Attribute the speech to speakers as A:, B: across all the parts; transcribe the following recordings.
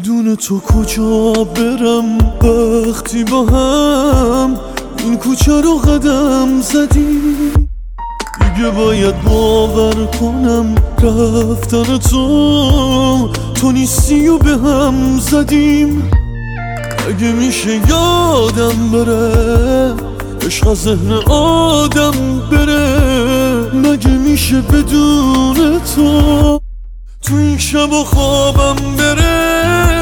A: بدون تو کجا برم وقتی با هم این کوچه رو قدم زدیم؟ دیگه باید باور کنم رفتن تو نیستی و به هم زدیم. اگه میشه یادم بره عشق از ذهن آدم بره، مگه میشه بدون تو این شب و خوابم بره؟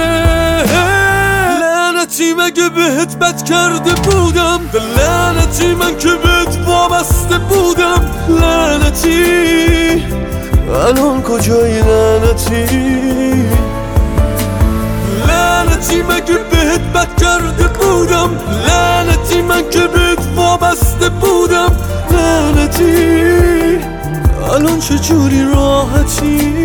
A: لعنتی مگه بهت بد کرده بودم؟ لعنتی من که بهت وابسته بودم. لعنتی الان کجایی؟ لعنتی لعنتی مگه بهت بد کرده بودم؟ لعنتی من که بهت وابسته بودم. لعنتی الان چجوری راحتی؟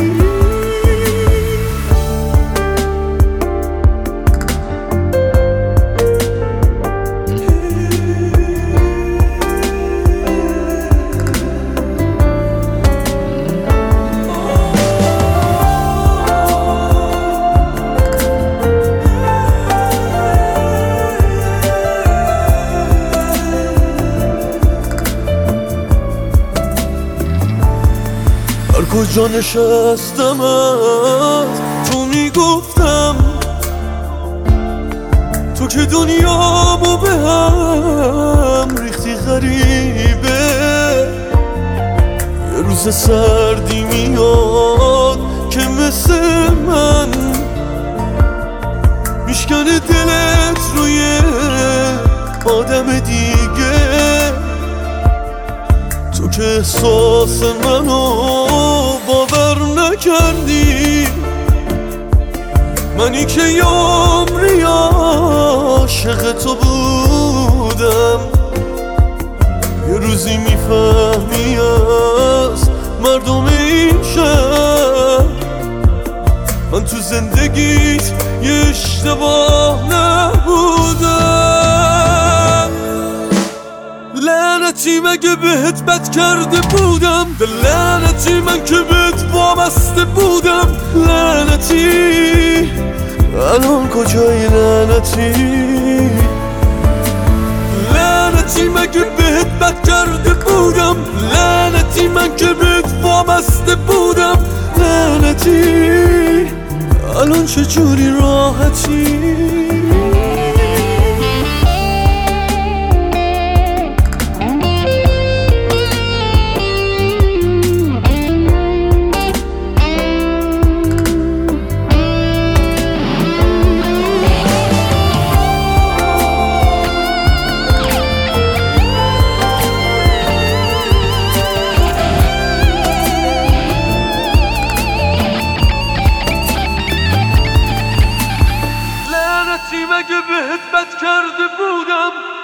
A: هر کجا نشستم تو میگفتم تو که دنیامو به هم ریختی غریبه. یه روز سردی میاد که مثل من میشکنه دلت روی آدم دیگه. تو که احساس منو باور نکردی، منی که یه عمری عاشق تو بودم. یه روزی میفهمی از مردم این شهر من تو زندگیت یه اشتباه نبودم. لعنتی مگه بهت بد کرده بودم؟ لعنتی من که بهت وابسته بودم. لعنتی الان کجایی؟ لعنتی لعنتی مگه بهت بد کرده بودم؟ لعنتی من که بهت وابسته بودم. لعنتی الان چجوری راحتی؟
B: لعنتی مگه بهت بد کرده بودم؟